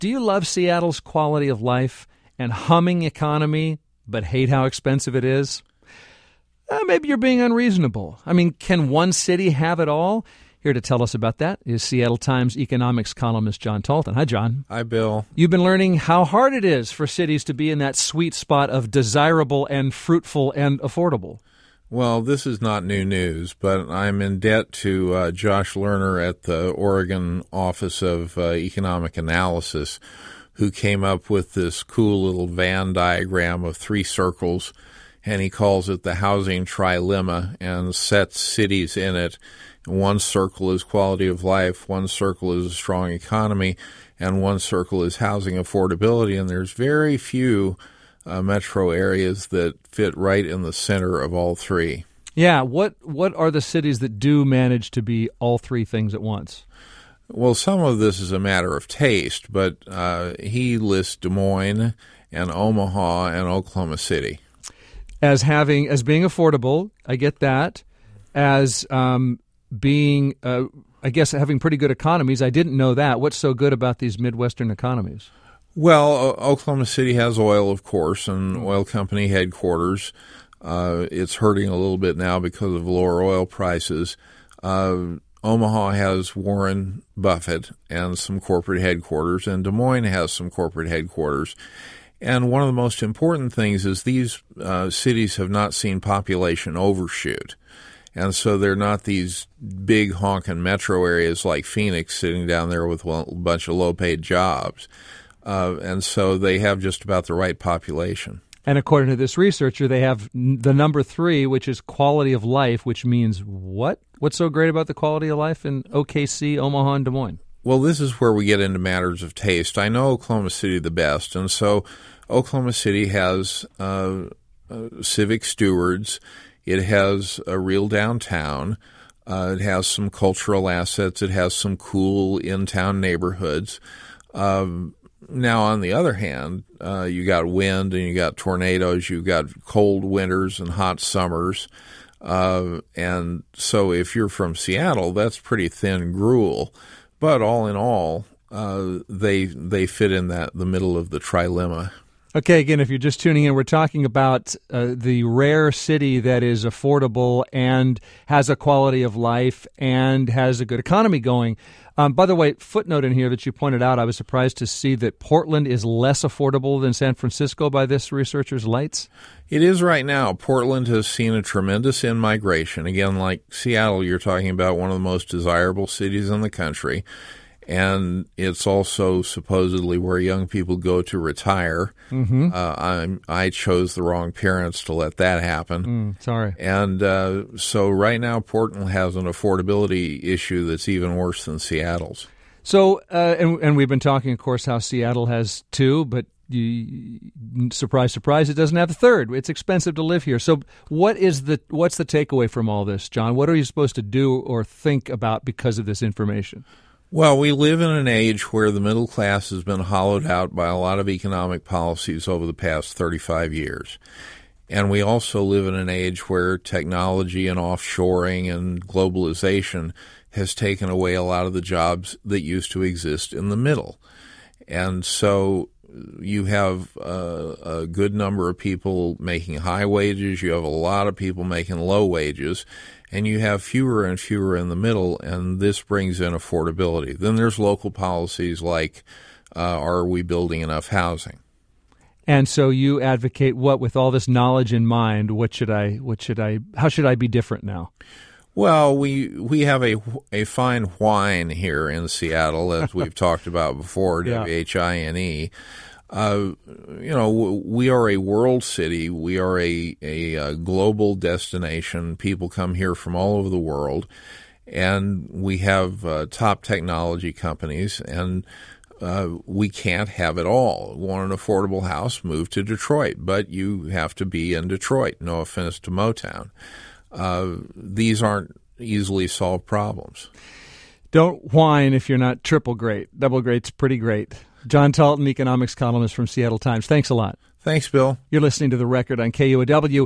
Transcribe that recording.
Do you love Seattle's quality of life and humming economy, but hate how expensive it is? Maybe you're being unreasonable. I mean, can one city have it all? Here to tell us about that is Seattle Times economics columnist John Talton. Hi, John. Hi, Bill. You've been learning how hard it is for cities to be in that sweet spot of desirable and fruitful and affordable. Well, this is not new news, but I'm in debt to Josh Lerner at the Oregon Office of Economic Analysis, who came up with this cool little Venn diagram of 3 circles, and he calls it the housing trilemma and sets cities in it. One circle is quality of life, one circle is a strong economy, and one circle is housing affordability, and there's very few metro areas that fit right in the center of all 3. Yeah, what are the cities that do manage to be all 3 things at once? Well, some of this is a matter of taste, but he lists Des Moines and Omaha and Oklahoma City. As being affordable, I get that. As being, I guess, having pretty good economies, I didn't know that. What's so good about these Midwestern economies? Well, Oklahoma City has oil, of course, and oil company headquarters. It's hurting a little bit now because of lower oil prices. Omaha has Warren Buffett and some corporate headquarters, and Des Moines has some corporate headquarters. And one of the most important things is these cities have not seen population overshoot. And so they're not these big honking metro areas like Phoenix sitting down there with a bunch of low-paid jobs. And so they have just about the right population. And according to this researcher, they have the number 3, which is quality of life, which means what? What's so great about the quality of life in OKC, Omaha, and Des Moines? Well, this is where we get into matters of taste. I know Oklahoma City the best, and so Oklahoma City has civic stewards. It has a real downtown. It has some cultural assets. It has some cool in-town neighborhoods. Now, on the other hand, you got wind and you got tornadoes, you got cold winters and hot summers. And so if you're from Seattle, that's pretty thin gruel. But all in all, they fit in the middle of the trilemma. Okay, again, if you're just tuning in, we're talking about the rare city that is affordable and has a quality of life and has a good economy going. By the way, footnote in here that you pointed out, I was surprised to see that Portland is less affordable than San Francisco by this researcher's lights. It is right now. Portland has seen a tremendous in-migration. Again, like Seattle, you're talking about one of the most desirable cities in the country. And it's also supposedly where young people go to retire. Mm-hmm. I chose the wrong parents to let that happen. Sorry. And so right now Portland has an affordability issue that's even worse than Seattle's. So, and we've been talking, of course, how Seattle has 2, but surprise, surprise, it doesn't have a 3rd. It's expensive to live here. So what's the takeaway from all this, John? What are you supposed to do or think about because of this information? Well, we live in an age where the middle class has been hollowed out by a lot of economic policies over the past 35 years. And we also live in an age where technology and offshoring and globalization has taken away a lot of the jobs that used to exist in the middle. And so you have a good number of people making high wages. You have a lot of people making low wages. And you have fewer and fewer in the middle, and this brings in affordability. Then there's local policies like, are we building enough housing? And so you advocate what, with all this knowledge in mind, how should I be different now? Well, we have a fine wine here in Seattle, as we've talked about before, Yeah. WHINE. We are a world city. We are a global destination. People come here from all over the world, and we have top technology companies, and we can't have it all. Want an affordable house? Move to Detroit, but you have to be in Detroit. No offense to Motown. These aren't easily solved problems. Don't whine if you're not triple great. Double great's pretty great. John Talton, economics columnist from Seattle Times. Thanks a lot. Thanks, Bill. You're listening to The Record on KUOW.